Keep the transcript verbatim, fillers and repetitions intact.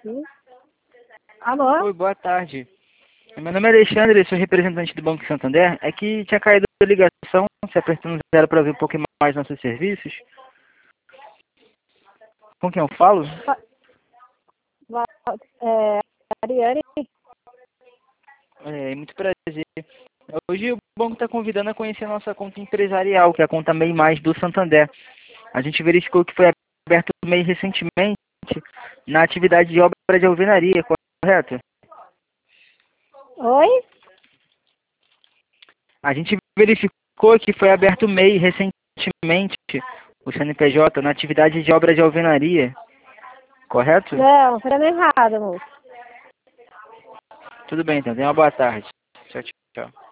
Alô? Oi, boa tarde. Meu nome é Alexandre, sou representante do Banco Santander. É que tinha caído a ligação, se apertando zero para ver um pouco mais nossos serviços. Com quem eu falo? É, Ariane? É, muito prazer. Hoje o banco está convidando a conhecer a nossa conta empresarial, que é a conta MEI Mais do Santander. A gente verificou que foi aberto o MEI recentemente na atividade de obra de alvenaria, correto? Oi? A gente verificou que foi aberto o MEI recentemente, o C N P J, na atividade de obra de alvenaria, correto? Não, você tá errado, moço. Tudo bem, então. Tenha uma boa tarde. Tchau, tchau.